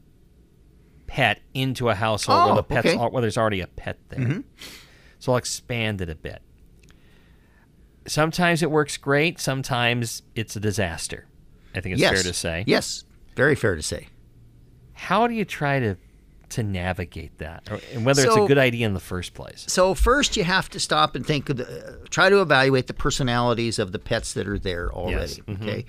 pet into a household where there's already a pet there. So I'll expand it a bit. Sometimes it works great. Sometimes it's a disaster. I think it's fair to say. Yes, very fair to say. How do you try to navigate that, and whether it's a good idea in the first place? So first, you have to stop and think try to evaluate the personalities of the pets that are there already. Yes. Okay,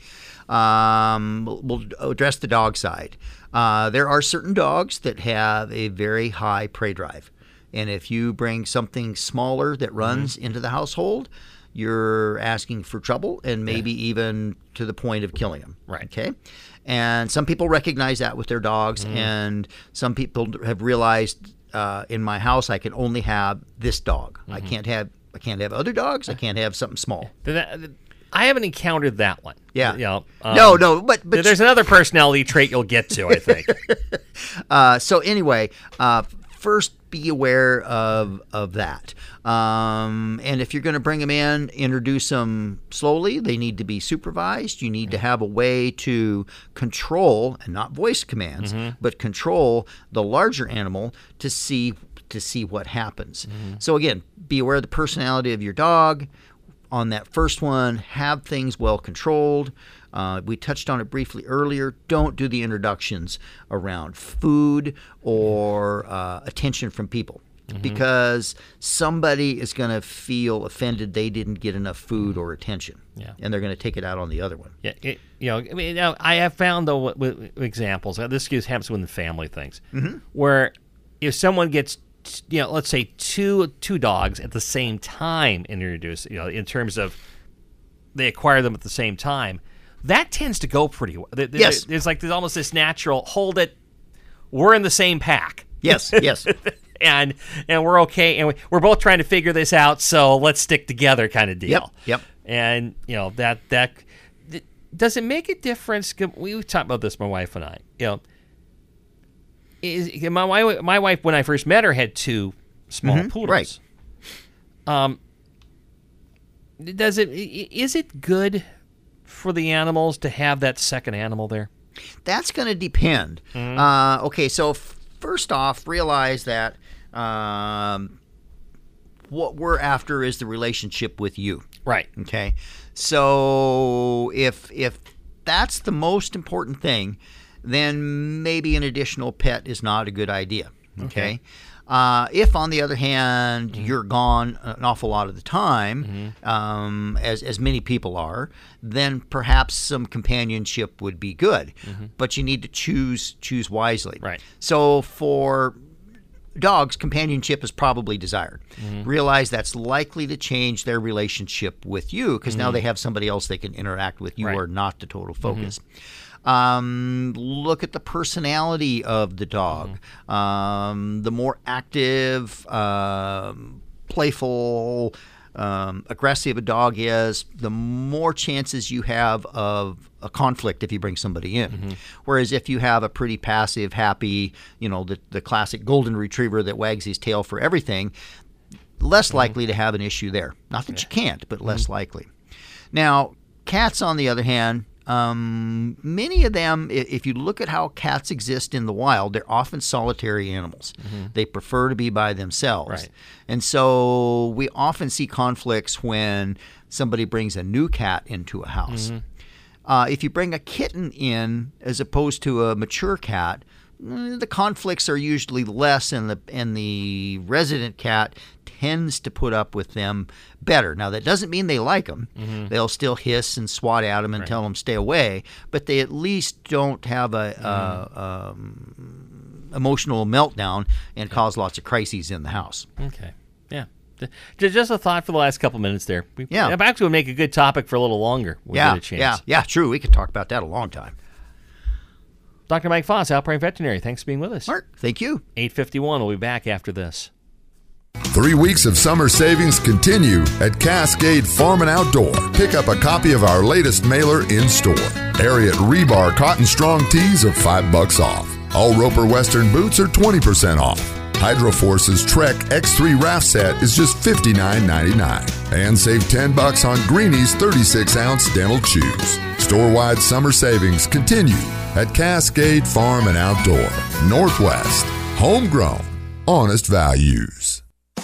we'll address the dog side. There are certain dogs that have a very high prey drive, and if you bring something smaller that runs into the household, you're asking for trouble and maybe even to the point of killing them. Right. Okay. And some people recognize that with their dogs, and some people have realized in my house I can only have this dog. I can't have other dogs. I can't have something small. I haven't encountered that one. Yeah. No, but there's another personality trait you'll get to, I think. So anyway, first be aware of that. And if you're going to bring them in, introduce them slowly. They need to be supervised. You need to have a way to control, and not voice commands, but control the larger animal to see what happens. So again, be aware of the personality of your dog. On that first one, have things well controlled. We touched on it briefly earlier. Don't do the introductions around food or attention from people, because somebody is going to feel offended they didn't get enough food or attention, and they're going to take it out on the other one. I have found though with examples. This happens with the family things, where if someone gets, let's say two dogs at the same time introduced, in terms of they acquire them at the same time. That tends to go pretty well. Yes. There's almost this natural, hold it, we're in the same pack. Yes. and we're okay, and we're both trying to figure this out, so let's stick together kind of deal. Yep. And, that does it make a difference? We talked about this, my wife and I. My wife, when I first met her, had two small poodles. Right. Is it good for the animals to have that second animal there? That's going to depend. Okay, so first off, realize that what we're after is the relationship with you. Right. Okay. So if that's the most important thing, then maybe an additional pet is not a good idea. Okay. If, on the other hand, you're gone an awful lot of the time, as many people are, then perhaps some companionship would be good. But you need to choose wisely. Right. So for dogs, companionship is probably desired. Realize that's likely to change their relationship with you because now they have somebody else they can interact with. You are not the total focus. Look at the personality of the dog. The more active, playful, aggressive a dog is, the more chances you have of a conflict if you bring somebody in. Whereas if you have a pretty passive, happy, the classic golden retriever that wags his tail for everything, less likely to have an issue there. Not that you can't, but less likely. Now, cats, on the other hand, many of them, if you look at how cats exist in the wild, they're often solitary animals. They prefer to be by themselves. Right. And so we often see conflicts when somebody brings a new cat into a house. If you bring a kitten in as opposed to a mature cat, the conflicts are usually less, and the resident cat tends to put up with them better. Now, that doesn't mean they like them. They'll still hiss and swat at them and tell them stay away, but they at least don't have a emotional meltdown and cause lots of crises in the house. Okay. Yeah. Just a thought for the last couple minutes there. Yeah. It actually would make a good topic for a little longer. We'll get a chance. Yeah, true. We could talk about that a long time. Dr. Mike Foss, Alpine Veterinary, thanks for being with us. Mark, thank you. 8:51. We'll be back after this. 3 weeks of summer savings continue at Cascade Farm and Outdoor. Pick up a copy of our latest mailer in store. Ariat Rebar Cotton Strong Tees are $5 off. All Roper Western boots are 20% off. Hydro Force's Trek X3 Raft Set is just $59.99. And save $10 on Greenie's 36-ounce dental chews. Store-wide summer savings continue at Cascade Farm and Outdoor. Northwest. Homegrown. Honest values.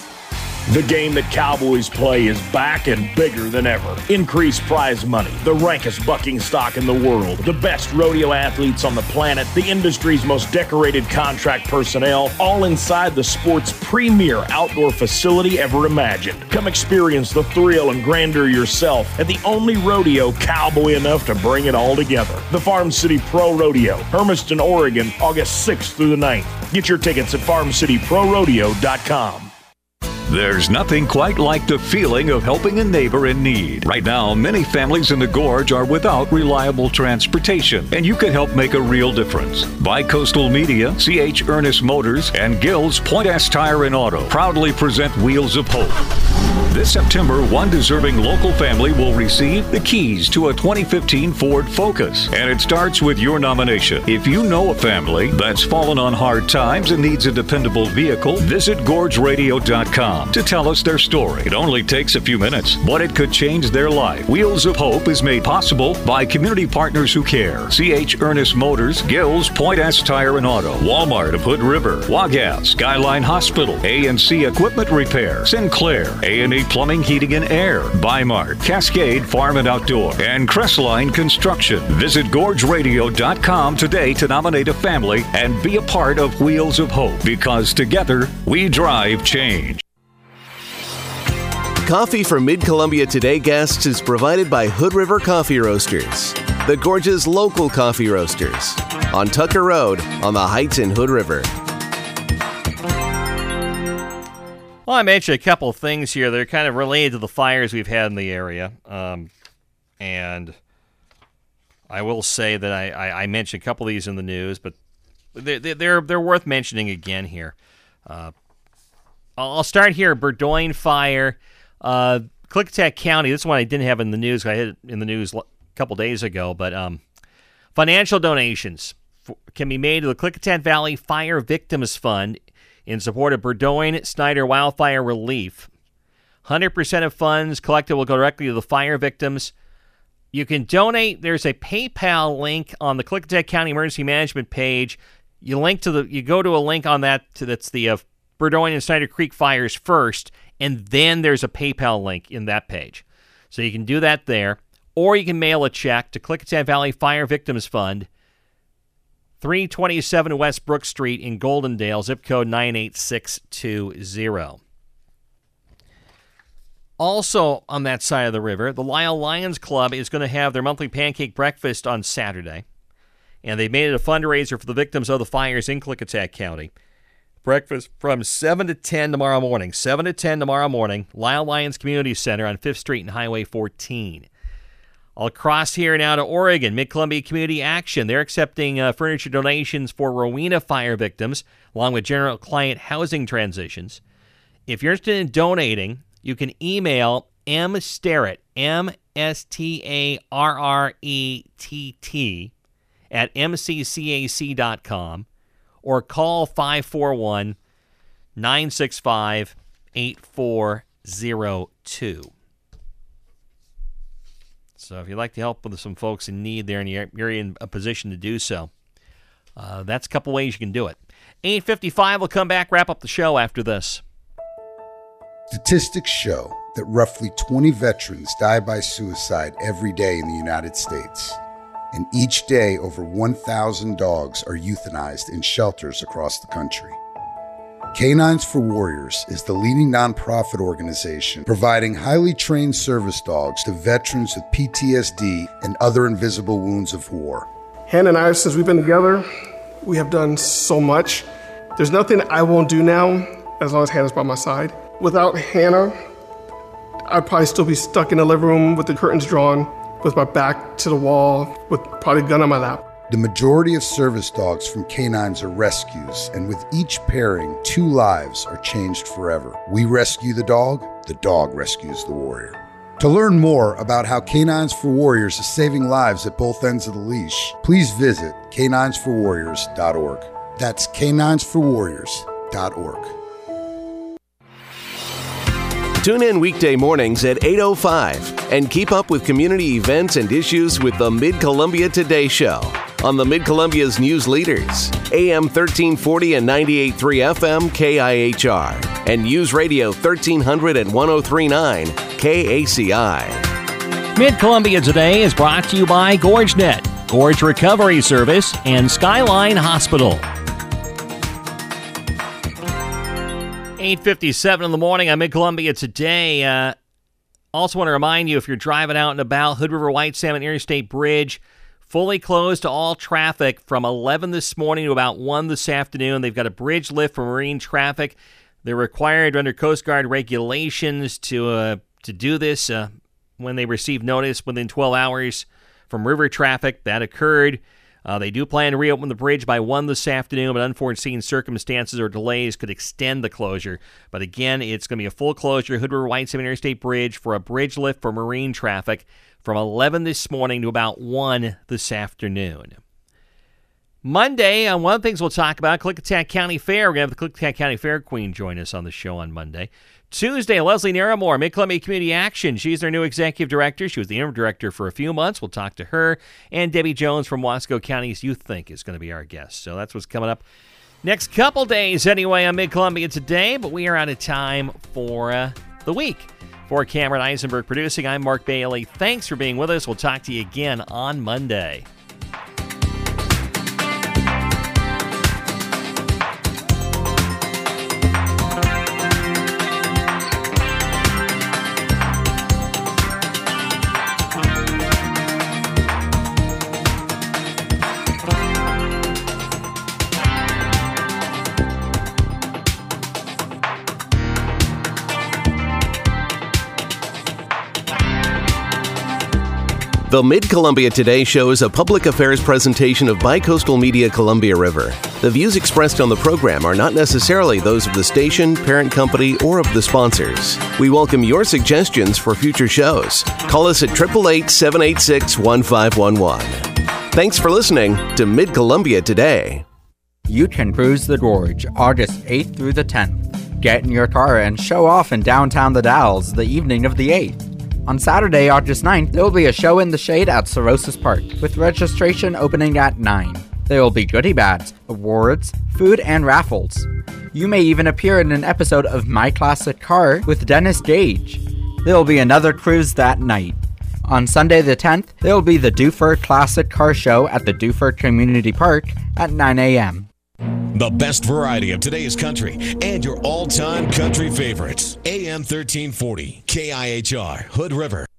The game that Cowboys play is back and bigger than ever. Increased prize money, the rankest bucking stock in the world, the best rodeo athletes on the planet, the industry's most decorated contract personnel, all inside the sport's premier outdoor facility ever imagined. Come experience the thrill and grandeur yourself at the only rodeo cowboy enough to bring it all together. The Farm City Pro Rodeo, Hermiston, Oregon, August 6th through the 9th. Get your tickets at farmcityprorodeo.com. There's nothing quite like the feeling of helping a neighbor in need. Right now, many families in the Gorge are without reliable transportation, and you can help make a real difference. Bi-Coastal Media, C.H. Ernest Motors, and Gill's Point S Tire and Auto proudly present Wheels of Hope. This September, one deserving local family will receive the keys to a 2015 Ford Focus, and it starts with your nomination. If you know a family that's fallen on hard times and needs a dependable vehicle, visit GorgeRadio.com to tell us their story. It only takes a few minutes, but it could change their life. Wheels of Hope is made possible by community partners who care. C.H. Ernest Motors, Gill's Point S Tire and Auto, Walmart of Hood River, Wagas, Skyline Hospital, A&C Equipment Repair, Sinclair, A&E Plumbing, Heating and Air, Bimart, Cascade Farm and Outdoor, and Crestline Construction. Visit GorgeRadio.com today to nominate a family and be a part of Wheels of Hope, because together we drive change. Coffee for Mid-Columbia Today guests is provided by Hood River Coffee Roasters, the Gorge's local coffee roasters, on Tucker Road on the Heights in Hood River. Well, I mentioned a couple of things here that are kind of related to the fires we've had in the area. And I will say that I mentioned a couple of these in the news, but they're worth mentioning again here. I'll start here. Burdoyne fire. Klickitat County, this one I didn't have in the news. I had it in the news a couple days ago, but financial donations can be made to the Klickitat Valley Fire Victims Fund in support of Burdoyne Snyder wildfire relief. 100% of funds collected will go directly to the fire victims. You can donate. There's a PayPal link on the Klickitat County Emergency Management page. You go to a link on that that's the Burgoyne and Snyder Creek fires first, and then there's a PayPal link in that page. So you can do that there, or you can mail a check to Klickitat Valley Fire Victims Fund, 327 West Brook Street in Goldendale, zip code 98620. Also on that side of the river, the Lisle Lions Club is going to have their monthly pancake breakfast on Saturday. And they've made it a fundraiser for the victims of the fires in Klickitat County. Breakfast from 7 to 10 tomorrow morning. 7 to 10 tomorrow morning, Lisle Lions Community Center on 5th Street and Highway 14. I'll cross here now to Oregon, Mid-Columbia Community Action. They're accepting furniture donations for Rowena fire victims, along with general client housing transitions. If you're interested in donating, you can email mstarrett, MSTARRETT, at mccac.com, or call 541-965-8402. So if you'd like to help with some folks in need there and you're in a position to do so, that's a couple ways you can do it. 8:55, we'll come back, wrap up the show after this. Statistics show that roughly 20 veterans die by suicide every day in the United States. And each day, over 1,000 dogs are euthanized in shelters across the country. Canines for Warriors is the leading nonprofit organization providing highly trained service dogs to veterans with PTSD and other invisible wounds of war. Hannah and I, since we've been together, we have done so much. There's nothing I won't do now as long as Hannah's by my side. Without Hannah, I'd probably still be stuck in the living room with the curtains drawn, with my back to the wall, with probably a gun on my lap. The majority of service dogs from canines are rescues, and with each pairing, 2 lives are changed forever. We rescue the dog rescues the warrior. To learn more about how Canines for Warriors is saving lives at both ends of the leash, please visit caninesforwarriors.org. That's caninesforwarriors.org. Tune in weekday mornings at 8:05 and keep up with community events and issues with the Mid-Columbia Today Show on the Mid-Columbia's news leaders, AM 1340 and 98.3 FM KIHR, and News Radio 1300 and 103.9 KACI. Mid-Columbia Today is brought to you by GorgeNet, Gorge Recovery Service, and Skyline Hospital. 8:57 in the morning on Mid-Columbia Today. Also want to remind you, if you're driving out and about, Hood River White Salmon Interstate Bridge, fully closed to all traffic from 11 this morning to about 1 this afternoon. They've got a bridge lift for marine traffic. They're required under Coast Guard regulations to do this when they receive notice within 12 hours from river traffic. That occurred. They do plan to reopen the bridge by 1 this afternoon, but unforeseen circumstances or delays could extend the closure. But again, it's going to be a full closure, Hood River White Salmon Interstate Bridge, for a bridge lift for marine traffic from 11 this morning to about 1 this afternoon. Monday, one of the things we'll talk about, Klickitat County Fair. We're going to have the Klickitat County Fair Queen join us on the show on Monday. Tuesday, Leslie Naramore, Mid-Columbia Community Action. She's their new executive director. She was the interim director for a few months. We'll talk to her. And Debbie Jones from Wasco County's Youth Think is going to be our guest. So that's what's coming up next couple days anyway on Mid-Columbia Today. But we are out of time for the week. For Cameron Eisenberg producing, I'm Mark Bailey. Thanks for being with us. We'll talk to you again on Monday. The Mid-Columbia Today Show is a public affairs presentation of Bicoastal Media Columbia River. The views expressed on the program are not necessarily those of the station, parent company, or of the sponsors. We welcome your suggestions for future shows. Call us at 888-786-1511. Thanks for listening to Mid-Columbia Today. You can cruise the Gorge August 8th through the 10th. Get in your car and show off in downtown The Dalles the evening of the 8th. On Saturday, August 9th, there will be a show in the shade at Cirrhosis Park, with registration opening at 9. There will be goodie bags, awards, food, and raffles. You may even appear in an episode of My Classic Car with Dennis Gage. There will be another cruise that night. On Sunday the 10th, there will be the Dufur Classic Car Show at the Dufur Community Park at 9 a.m. The best variety of today's country and your all-time country favorites. AM 1340, KIHR, Hood River.